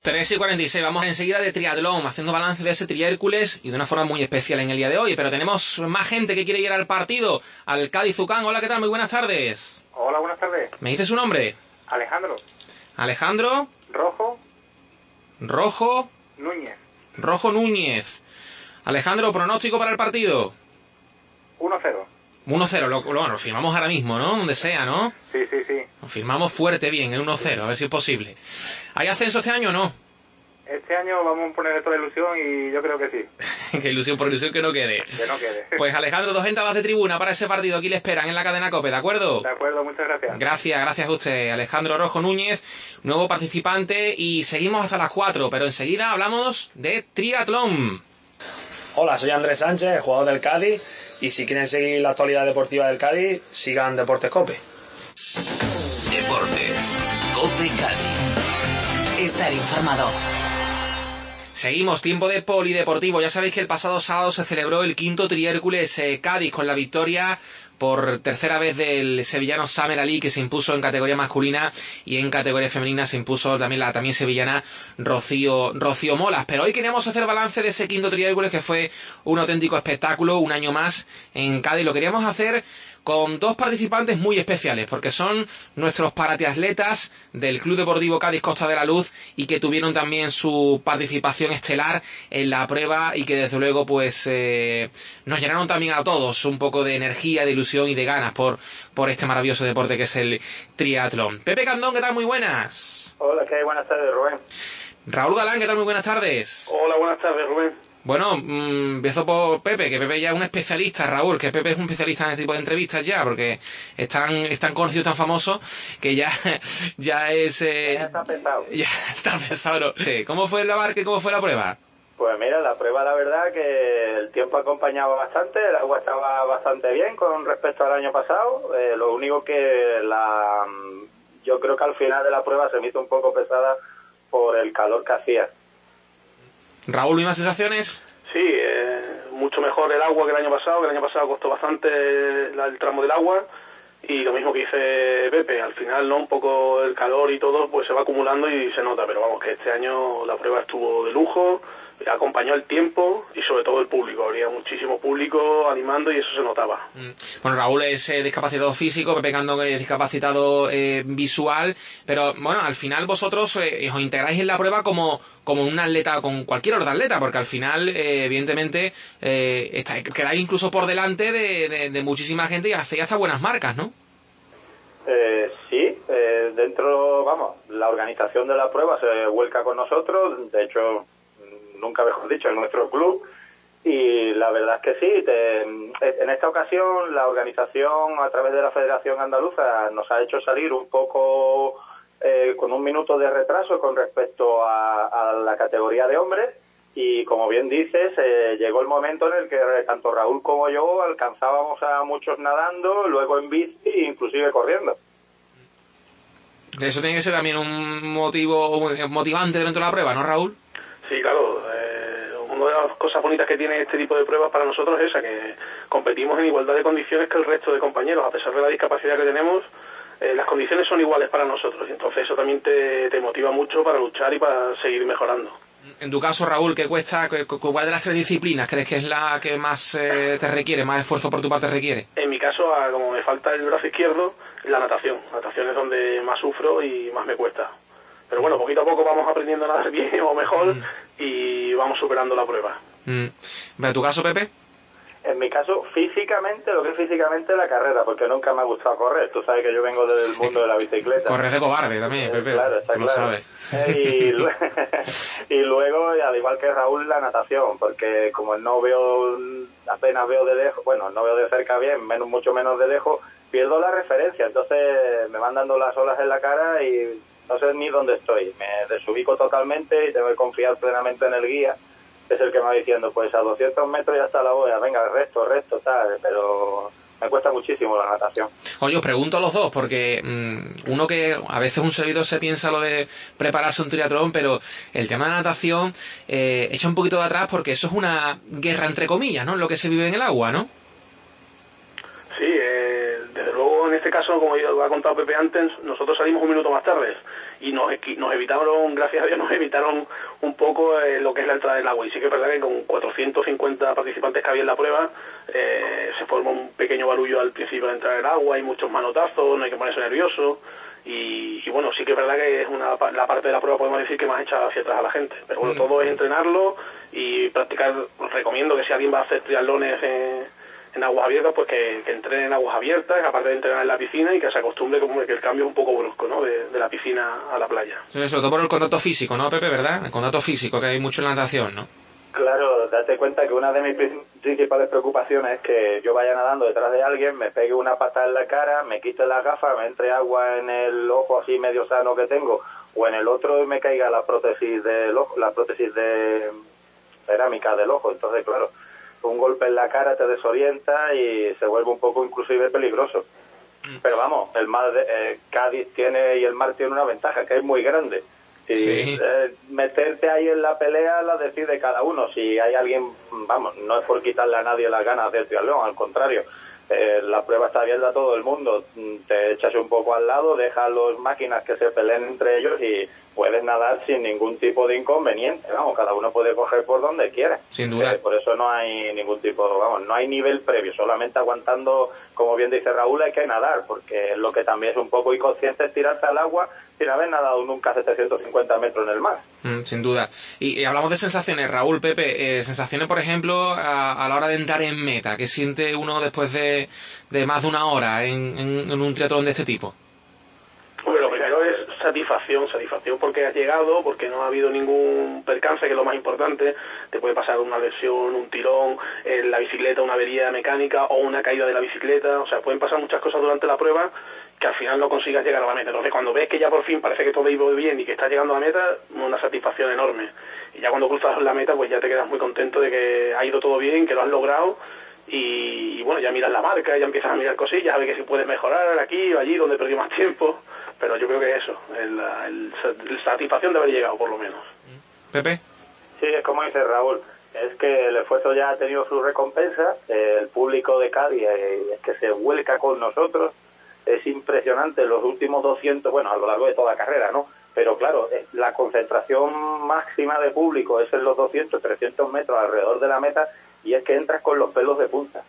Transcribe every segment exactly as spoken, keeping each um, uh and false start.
tres y cuarenta y seis, vamos enseguida de triatlón, haciendo balance de ese Triércules y de una forma muy especial en el día de hoy, pero tenemos más gente que quiere ir al partido, al Cádiz-Ucán. Hola, ¿qué tal? Muy buenas tardes. Hola, buenas tardes. ¿Me dice su nombre? Alejandro. Alejandro. Rojo. Rojo. Núñez. Rojo Núñez. Alejandro, pronóstico para el partido. uno cero. uno cero, lo, lo, lo firmamos ahora mismo, ¿no? Donde sea, ¿no? Sí, sí, sí. Lo firmamos fuerte, bien, en uno cero, a ver si es posible. ¿Hay ascenso este año o no? Este año vamos a poner toda ilusión y yo creo que sí. Que ilusión por ilusión que no quede. Que no quede. Pues Alejandro, dos entradas de tribuna para ese partido. Aquí le esperan en la cadena COPE, ¿de acuerdo? De acuerdo, muchas gracias. Gracias, gracias a usted. Alejandro Rojo Núñez, nuevo participante, y seguimos hasta las cuatro, pero enseguida hablamos de triatlón. Hola, soy Andrés Sánchez, jugador del Cádiz, y si quieren seguir la actualidad deportiva del Cádiz, sigan Deportes COPE. Deportes COPE Cádiz. Estar informado. Seguimos, tiempo de polideportivo. Ya sabéis que el pasado sábado se celebró el quinto Triércules eh, Cádiz, con la victoria por tercera vez del sevillano Samer Ali, que se impuso en categoría masculina, y en categoría femenina se impuso también la también sevillana Rocío, Rocío Molas. Pero hoy queríamos hacer balance de ese quinto Triércules, que fue un auténtico espectáculo, un año más en Cádiz. Lo queríamos hacer con dos participantes muy especiales, porque son nuestros paratriatletas del Club Deportivo Cádiz Costa de la Luz, y que tuvieron también su participación estelar en la prueba, y que desde luego pues eh, nos llenaron también a todos un poco de energía, de ilusión y de ganas por, por este maravilloso deporte que es el triatlón. Pepe Candón, ¿qué tal? Muy buenas. Hola, ¿qué hay? Buenas tardes, Rubén. Raúl Galán, ¿qué tal? Muy buenas tardes. Hola, buenas tardes, Rubén. Bueno, mmm, empiezo por Pepe, que Pepe ya es un especialista, Raúl, que Pepe es un especialista en este tipo de entrevistas ya, porque es tan, es tan conocido, tan famoso, que ya, ya es... Eh, Ya está pesado. Ya está pesado, ¿no? ¿Cómo fue el abarque? ¿Cómo fue la prueba? Pues mira, la prueba, la verdad que el tiempo acompañaba bastante, el agua estaba bastante bien con respecto al año pasado. Eh, lo único que la yo creo que al final de la prueba se me hizo un poco pesada por el calor que hacía. Raúl, ¿mismas sensaciones? Sí, eh, mucho mejor el agua que el año pasado, que el año pasado costó bastante el, el tramo del agua, y lo mismo que dice Pepe, al final no un poco el calor y todo pues se va acumulando y se nota, pero vamos, que este año la prueba estuvo de lujo, acompañó el tiempo y sobre todo el público, habría muchísimo público animando y eso se notaba. Bueno, Raúl es eh, discapacitado físico, Pepe Candón es discapacitado eh, visual, pero bueno, al final vosotros eh, os integráis en la prueba como, como un atleta, con cualquier otro atleta, porque al final eh, evidentemente eh, está, quedáis incluso por delante de, de, de muchísima gente y hacéis hasta buenas marcas, ¿no? Eh, sí, eh, dentro, vamos, la organización de la prueba se vuelca con nosotros, de hecho, nunca mejor dicho, en nuestro club, y la verdad es que sí, te, en esta ocasión la organización a través de la Federación Andaluza nos ha hecho salir un poco eh, con un minuto de retraso con respecto a, a la categoría de hombres, y como bien dices, eh, llegó el momento en el que tanto Raúl como yo alcanzábamos a muchos nadando, luego en bici e inclusive corriendo. Eso tiene que ser también un motivo motivante dentro de la prueba, ¿no, Raúl? Sí, claro, eh, una de las cosas bonitas que tiene este tipo de pruebas para nosotros es esa, que competimos en igualdad de condiciones que el resto de compañeros, a pesar de la discapacidad que tenemos, eh, las condiciones son iguales para nosotros, y entonces eso también te, te motiva mucho para luchar y para seguir mejorando. En tu caso, Raúl, ¿qué cuesta, cuál de las tres disciplinas crees que es la que más eh, te requiere, más esfuerzo por tu parte requiere? En mi caso, como me falta el brazo izquierdo, la natación. La natación es donde más sufro y más me cuesta. Pero bueno, poquito a poco vamos aprendiendo a nadar bien o mejor mm. y vamos superando la prueba. Mm. ¿En tu caso, Pepe? En mi caso, físicamente, lo que es físicamente la carrera, porque nunca me ha gustado correr. Tú sabes que yo vengo del mundo de la bicicleta. Correr de cobarde también, eh, Pepe. Claro, está tú claro. Lo sabes. Eh, y, luego, y luego, al igual que Raúl, la natación, porque como no veo, apenas veo de lejos, bueno, no veo de cerca bien, menos mucho menos de lejos, pierdo la referencia. Entonces me van dando las olas en la cara y no sé ni dónde estoy. Me desubico totalmente y tengo que confiar plenamente en el guía, es el que me va diciendo, pues a doscientos metros ya está la boya, venga, resto, resto, tal, pero me cuesta muchísimo la natación. Oye, os pregunto a los dos, porque mmm, uno que a veces un servidor se piensa lo de prepararse un triatlón, pero el tema de la natación eh, echa un poquito de atrás, porque eso es una guerra entre comillas, ¿no? Lo que se vive en el agua, ¿no? Sí, eh, desde luego en este caso, como ha contado Pepe antes, nosotros salimos un minuto más tarde y nos, nos evitaron, gracias a Dios, nos evitaron un poco eh, lo que es la entrada del agua. Y sí que es verdad que con cuatrocientos cincuenta participantes que había en la prueba, eh, se forma un pequeño barullo al principio de entrar el agua, hay muchos manotazos, no hay que ponerse nervioso. Y, y bueno, sí que es verdad que es una, la parte de la prueba, podemos decir, que más echa hacia atrás a la gente. Pero bueno, todo es entrenarlo y practicar. Os recomiendo que si alguien va a hacer triatlones en, en aguas abiertas, pues que, que entrene en aguas abiertas, aparte de entrenar en la piscina, y que se acostumbre como que el cambio es un poco brusco, ¿no? De, de la piscina a la playa. Sobre todo por el contacto físico, ¿no, Pepe? ¿Verdad? El contacto físico, que hay mucho en la natación, ¿no? Claro, date cuenta que una de mis principales preocupaciones es que yo vaya nadando detrás de alguien, me pegue una pata en la cara, me quite las gafas, me entre agua en el ojo así medio sano que tengo, o en el otro y me caiga la prótesis del ojo, la prótesis de cerámica del ojo. Entonces, claro, un golpe en la cara te desorienta y se vuelve un poco inclusive peligroso. Pero vamos, el mar de, eh, Cádiz tiene y el mar tiene una ventaja, que es muy grande. Y sí. eh, meterte ahí en la pelea la decide cada uno. Si hay alguien, vamos, no es por quitarle a nadie las ganas del triatlón, al contrario, eh, la prueba está abierta a todo el mundo. Te echas un poco al lado, dejas las máquinas que se peleen entre ellos y puedes nadar sin ningún tipo de inconveniente. Vamos, cada uno puede coger por donde quiera. Sin duda. Eh, por eso no hay ningún tipo, vamos, no hay nivel previo, solamente aguantando, como bien dice Raúl, hay que nadar, porque lo que también es un poco inconsciente es tirarte al agua sin haber nadado nunca setecientos cincuenta metros en el mar. Mm, sin duda. Y, y hablamos de sensaciones, Raúl, Pepe, eh, sensaciones, por ejemplo, a, a la hora de entrar en meta, ¿qué siente uno después de, de más de una hora en, en, en un triatlón de este tipo? Bueno, lo primero es satisfacción, satisfacción porque has llegado, porque no ha habido ningún percance, que es lo más importante. Te puede pasar una lesión, un tirón, en la bicicleta, una avería mecánica o una caída de la bicicleta. O sea, pueden pasar muchas cosas durante la prueba que al final no consigas llegar a la meta. Entonces, cuando ves que ya por fin parece que todo ha ido bien y que estás llegando a la meta, una satisfacción enorme. Y ya cuando cruzas la meta, pues ya te quedas muy contento de que ha ido todo bien, que lo has logrado. Y, y bueno, ya miras la marca, ya empiezas a mirar cosillas, a ver que si puedes mejorar aquí o allí donde perdí más tiempo. Pero yo creo que eso, el, el, el satisfacción de haber llegado, por lo menos. Pepe. Sí, es como dice Raúl, es que el esfuerzo ya ha tenido su recompensa, el público de Cádiz eh, es que se vuelca con nosotros, es impresionante, los últimos doscientos, bueno, a lo largo de toda la carrera, ¿no? Pero claro, la concentración máxima de público es en los doscientos, trescientos metros alrededor de la meta, y es que entras con los pelos de punta.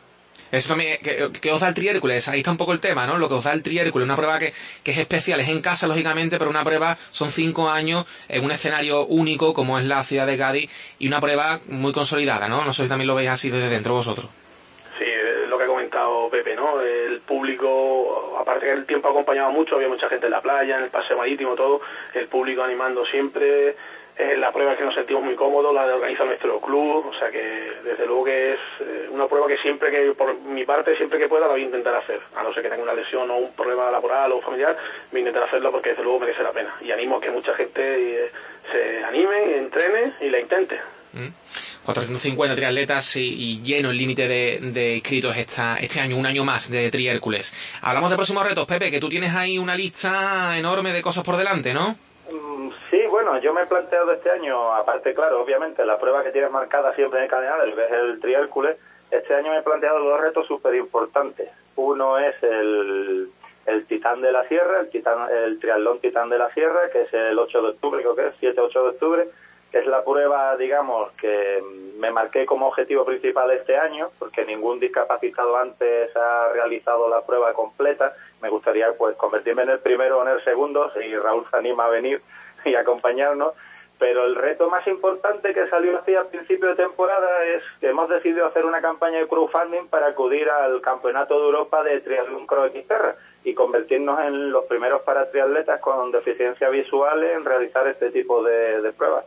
Eso también, que, que os da el Triércules, ahí está un poco el tema, ¿no? Lo que os da el Triércules, una prueba que, que es especial, es en casa, lógicamente, pero una prueba, son cinco años, en un escenario único, como es la ciudad de Cádiz, y una prueba muy consolidada, ¿no? No sé si también lo veis así desde dentro vosotros. Sí, lo que ha comentado Pepe, ¿no? El público, aparte que el tiempo ha acompañado mucho, había mucha gente en la playa, en el paseo marítimo, todo, el público animando siempre. Es la prueba que nos sentimos muy cómodos, la de organizar nuestro club, o sea que desde luego que es una prueba que siempre que, por mi parte, siempre que pueda la voy a intentar hacer, a no ser que tenga una lesión o un problema laboral o familiar, voy a intentar hacerlo porque desde luego merece la pena. Y animo a que mucha gente eh, se anime, entrene y la intente. Mm. cuatrocientos cincuenta triatletas y, y lleno el límite de, de inscritos esta, este año, un año más de Triércules. Hablamos de próximos retos, Pepe, que tú tienes ahí una lista enorme de cosas por delante, ¿no? Sí, bueno, yo me he planteado este año, aparte, claro, obviamente, la prueba que tienes marcada siempre en el calendario es el Triércules. Este año me he planteado dos retos súper importantes. Uno es el, el Titán de la Sierra, el, titán, el Triatlón Titán de la Sierra, que es el ocho de octubre, creo que es, siete ocho de octubre, que es la prueba, digamos, que me marqué como objetivo principal este año, porque ningún discapacitado antes ha realizado la prueba completa. Me gustaría, pues, convertirme en el primero o en el segundo, si Raúl se anima a venir y acompañarnos. Pero el reto más importante que salió así al principio de temporada es que hemos decidido hacer una campaña de crowdfunding para acudir al Campeonato de Europa de Triatlón Cross Xterra y convertirnos en los primeros paratriatletas con deficiencia visual en realizar este tipo de, de pruebas.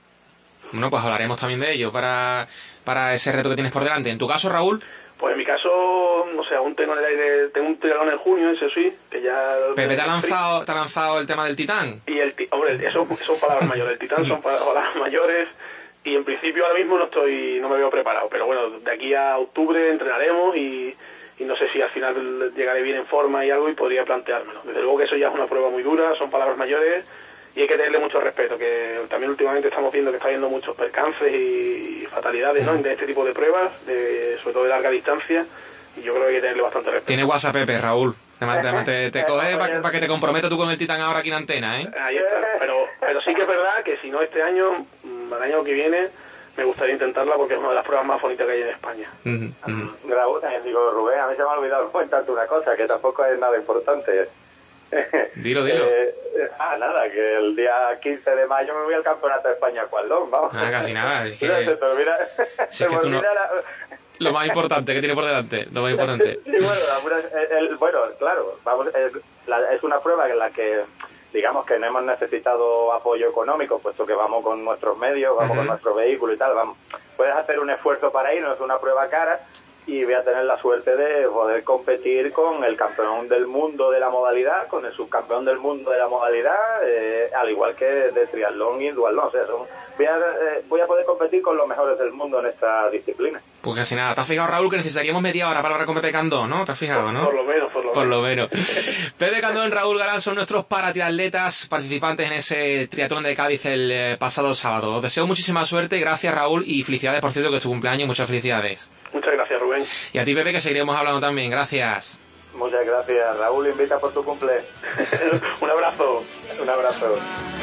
Bueno, pues hablaremos también de ello para, para ese reto que tienes por delante. En tu caso, Raúl. Pues en mi caso, o sea, aún tengo en el aire, tengo un triatlón en junio, eso sí, que ya... Pepe, ¿te ha lanzado, te ha lanzado el tema del Titán? Y el hombre, eso son palabras mayores, el Titán son palabras mayores, y en principio ahora mismo no estoy, no me veo preparado, pero bueno, de aquí a octubre entrenaremos y, y no sé si al final llegaré bien en forma y algo y podría planteármelo. Desde luego que eso ya es una prueba muy dura, son palabras mayores, y hay que tenerle mucho respeto, que también últimamente estamos viendo que está habiendo muchos percances y fatalidades, ¿no?, de este tipo de pruebas, de, sobre todo de larga distancia, y yo creo que hay que tenerle bastante respeto. Tiene WhatsApp, Pepe, Raúl. Te, te, te coges para pa que te comprometa tú con el Titán ahora aquí en antena, ¿eh? Ahí está. Pero, pero sí que es verdad que si no este año, el año que viene, me gustaría intentarla porque es una de las pruebas más bonitas que hay en España. Uh-huh, uh-huh. Raúl, eh, digo, Rubén, a mí se me ha olvidado comentarte una cosa, que tampoco es nada importante. Dilo, dilo. Eh, ah, nada, que el día quince de mayo me voy al Campeonato de España Cualdón, vamos. Ah, casi nada. Es que... Mira, se te olvida, Si se es que me tú no... olvida la... Lo más importante que tiene por delante, lo más importante. Sí, bueno, la, el, el, bueno, claro, vamos, es, la, es una prueba en la que, digamos que no hemos necesitado apoyo económico, puesto que vamos con nuestros medios, vamos uh-huh. con nuestro vehículo y tal, vamos. Puedes hacer un esfuerzo para ir, no es una prueba cara, y voy a tener la suerte de poder competir con el campeón del mundo de la modalidad, con el subcampeón del mundo de la modalidad, eh, al igual que de triatlón y duatlón. O sea, son, voy, a, eh, voy a poder competir con los mejores del mundo en esta disciplina. Pues casi nada. ¿Te has fijado, Raúl, que necesitaríamos media hora para hablar con Pepe Candón, no? ¿Te has fijado, no? Por lo menos, por lo por menos. Lo menos. Pepe Candón, Raúl Galán son nuestros paratriatletas participantes en ese triatlón de Cádiz el eh, pasado sábado. Os deseo muchísima suerte, gracias, Raúl, y felicidades, por cierto, que es tu cumpleaños, muchas felicidades. Muchas gracias, Rubén. Y a ti, Pepe, que seguiremos hablando también. Gracias. Muchas gracias. Raúl, invita por tu cumple. Un abrazo. Un abrazo.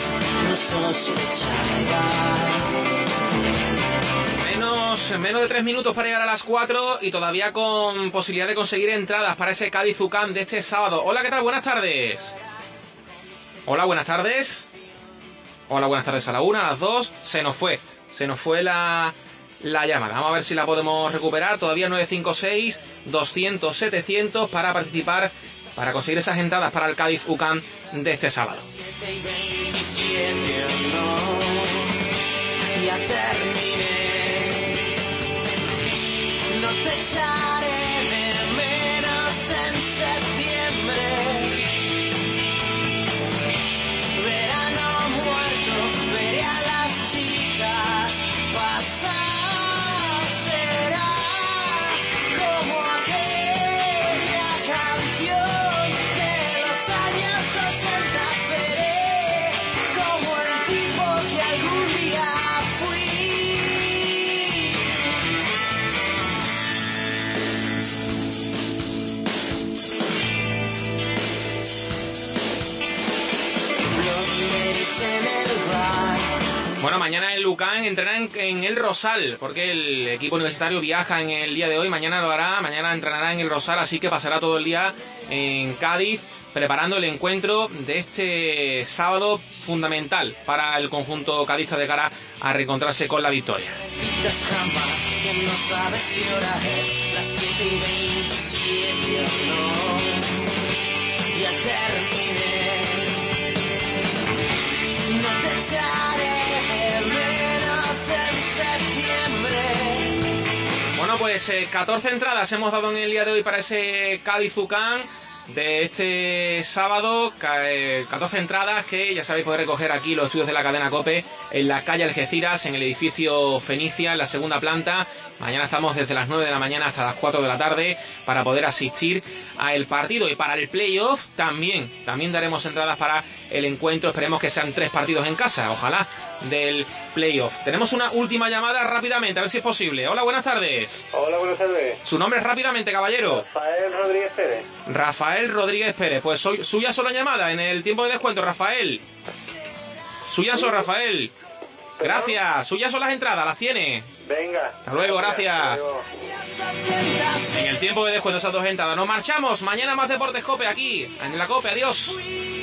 Menos, menos de tres minutos para llegar a las cuatro y todavía con posibilidad de conseguir entradas para ese Cádiz U C A M de este sábado. Hola, ¿qué tal? Buenas tardes. Hola, buenas tardes. Hola, buenas tardes a la una, a las dos. Se nos fue. Se nos fue la... la llamada. Vamos a ver si la podemos recuperar. Todavía nueve cinco seis, doscientos, setecientos para participar, para conseguir esas entradas para el Cádiz U C A M de este sábado. Ya terminé. No te echaré de menos en septiembre. Verano muerto, veré a las chicas pasar. Será como aquella canción de los años ochenta. Seré como el tipo que algún día fui. Bueno, mañana el U C A M entrenará en, en el Rosal, porque el equipo universitario viaja en el día de hoy, mañana lo hará, mañana entrenará en el Rosal, así que pasará todo el día en Cádiz preparando el encuentro de este sábado fundamental para el conjunto cadista de cara a reencontrarse con la victoria. Bueno, pues eh, catorce entradas hemos dado en el día de hoy para ese Cádiz U C A M de este sábado. catorce entradas que ya sabéis poder recoger aquí los estudios de la cadena COPE en la calle Algeciras, en el edificio Fenicia, en la segunda planta. Mañana estamos desde las nueve de la mañana hasta las cuatro de la tarde para poder asistir al partido. Y para el playoff también, también daremos entradas para el encuentro. Esperemos que sean tres partidos en casa, ojalá, del playoff. Tenemos una última llamada rápidamente, a ver si es posible. Hola, buenas tardes. Hola, buenas tardes. Su nombre rápidamente, caballero. Rafael Rodríguez Pérez. Rafael Rodríguez Pérez. Pues soy suya sola llamada en el tiempo de descuento, Rafael. Suya son, Rafael. Gracias. Suyas son las entradas, las tiene. Venga. Hasta luego, gracias. Hasta luego. En el tiempo de descuento esas dos entradas. Nos marchamos. Mañana más Deportes COPE aquí, en la COPE. Adiós.